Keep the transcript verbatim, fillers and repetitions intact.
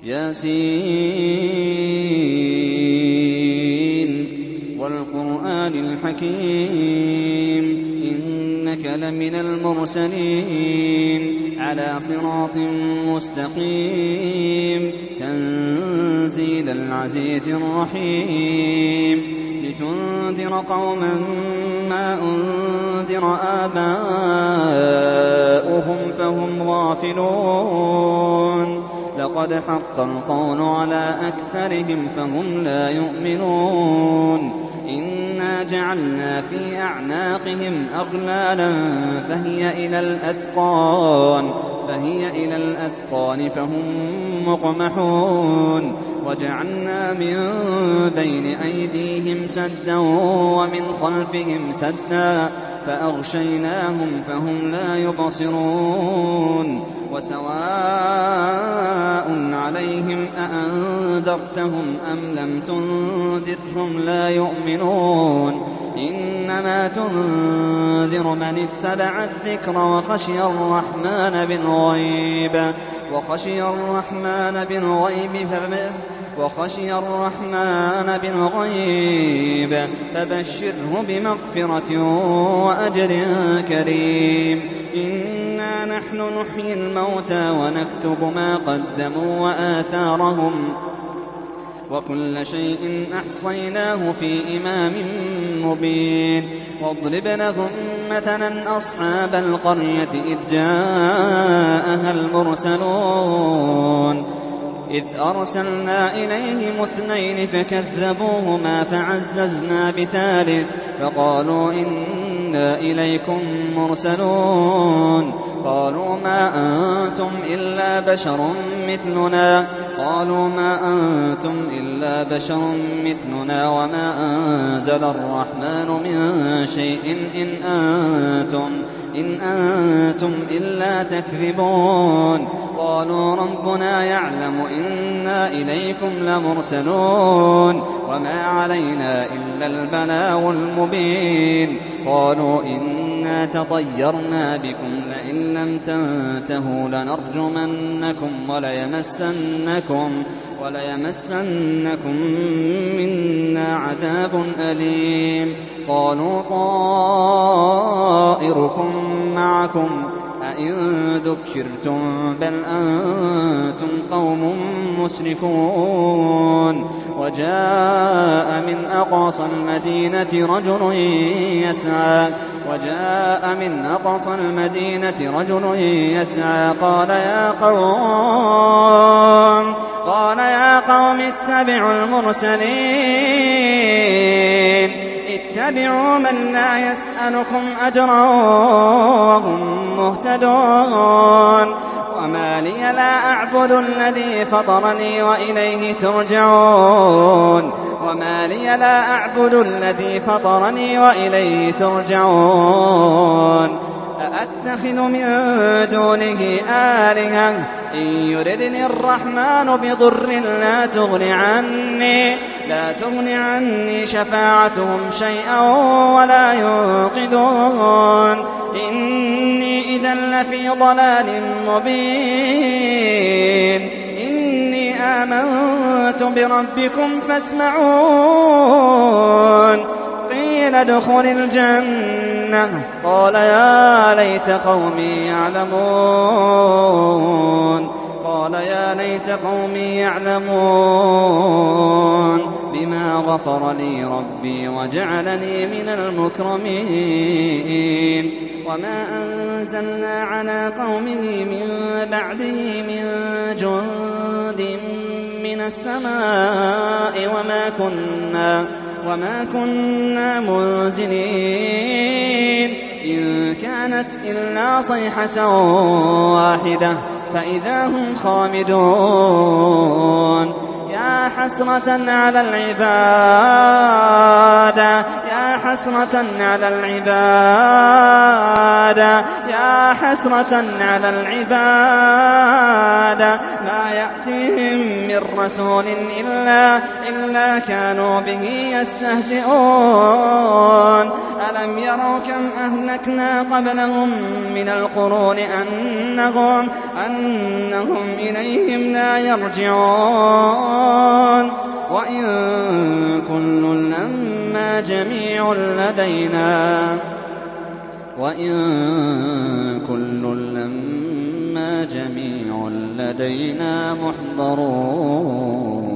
ياسين والقرآن الحكيم إنك لمن المرسلين على صراط مستقيم تنزيل العزيز الرحيم لتنذر قوما ما أنذر آباؤهم فهم غافلون لقد حق القول على أكثرهم فهم لا يؤمنون إنا جعلنا في أعناقهم أغلالا فهي إلى الأذقان فهي إلى الأذقان فهم مقمحون وجعلنا من بين أيديهم سدا ومن خلفهم سدا فأغشيناهم فهم لا يبصرون وسواء عليهم أأنذرتهم أم لم تنذرهم لا يؤمنون إنما تنذر من اتبع الذكر وخشي الرحمن بالغيب وخشي الرحمن بالغيب وخشي الرحمن بالغيب فبشره بمغفرة وأجر كريم إنا نحن نحيي الموتى ونكتب ما قدموا وآثارهم وكل شيء أحصيناه في إمام مبين واضرب لهم مثلا أصحاب القرية إذ جاءها المرسلون إذ أرسلنا إليهم اثنين فكذبوهما فعززنا بثالث فقالوا إنا إليكم مرسلون قالوا ما أنتم إلا بشر مثلنا قالوا ما أنتم إلا بشر مثلنا وما أنزل الرحمن من شيء إن أنتم إن أنتم إلا تكذبون قالوا ربنا يعلم إنا إليكم لمرسلون وما علينا إلا البلاغ المبين قالوا إنا تطيرنا بكم لئن لم تنتهوا لنرجمنكم وليمسنكم وليمسنكم منا عذاب أليم قالوا طائركم معكم أئن ذكرتم بل أنتم قوم مسرفون وجاء من أقصى المدينة رجل يسعى وجاء من أقصى المدينة رجل يسعى قال يا قوم قال يا قوم اتبعوا المرسلين اتبعوا من لا يسألكم أجرا وهم مهتدون وما لي لا أعبد الذي فطرني وإليه ترجعون وما لي لا أعبد الذي فطرني وإليه ترجعون أأتخذ من دونه آلهة إن يردني الرحمن بضر لا تغن عني لا تغن عني شفاعتهم شيئا ولا ينقذون إني إذا لفي ضلال مبين إني آمنت بربكم فاسمعون قيل ادخل الجنة قال يا ليت قومي يعلمون قال يا ليت قومي يعلمون بما غفر لي ربي وجعلني من المكرمين وما أنزلنا على قومه من بعده من جند من السماء وما كنا وما كنا منزلين إن كانت إلا صيحة واحدة فإذا هم خامدون يا حسرة على العباد يا حسرة على العباد يا حسرة على العباد ما يأتيهم من رسول إلا, إلا كانوا به يستهزئون ألم يروا كم أهلكنا قبلهم من القرون أنهم, أنهم إليهم لا يرجعون وإن كل لما جميع لدينا وإن كل لما جميع لدينا محضرون.